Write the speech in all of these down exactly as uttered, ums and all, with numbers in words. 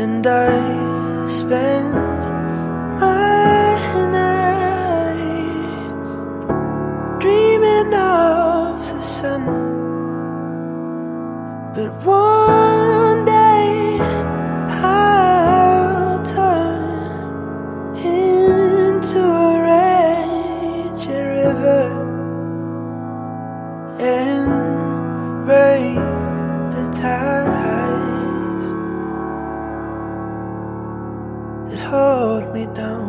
And I spend my nights dreaming of the sun. But one day I'll turn into a raging river and break the ties that hold me down.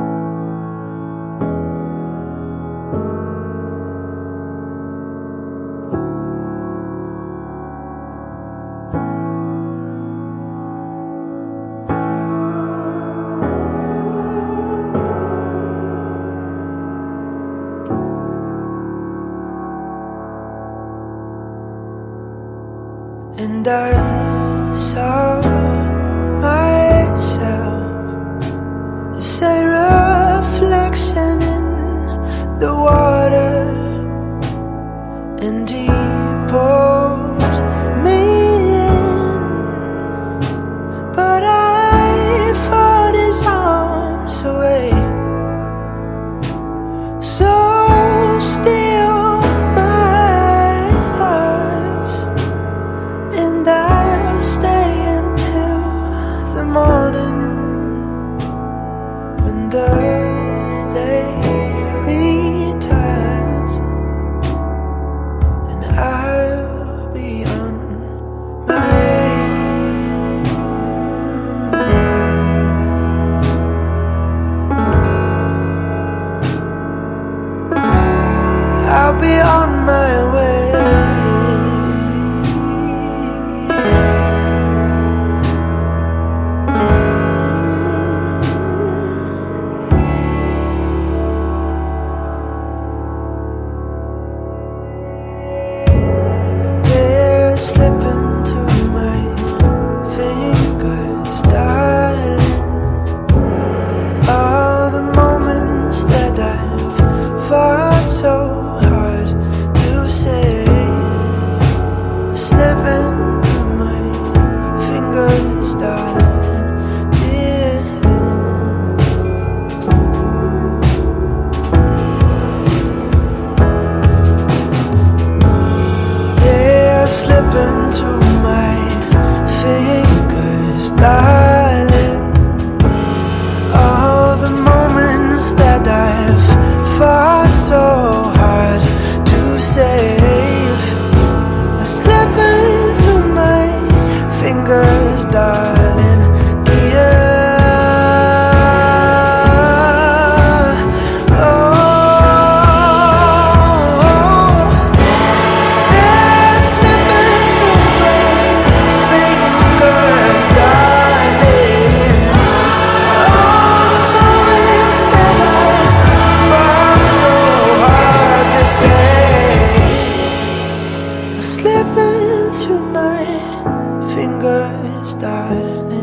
And I saw myself as a reflection in the water, and he pulled me in, but I fought his arms away. So still my thoughts, and I stay until the morning, when the day returns, then I'll be on my way. I'll be on my way. Slipping through my fingers, darling, all the moments that I've fought so hard to save, slipping through my fingers, darling, yeah. They're slipping through my fingers, darling, all the moments that I've fought so hard to save are slipping through my fingers, darling, dear. Slipping through my fingers, darling.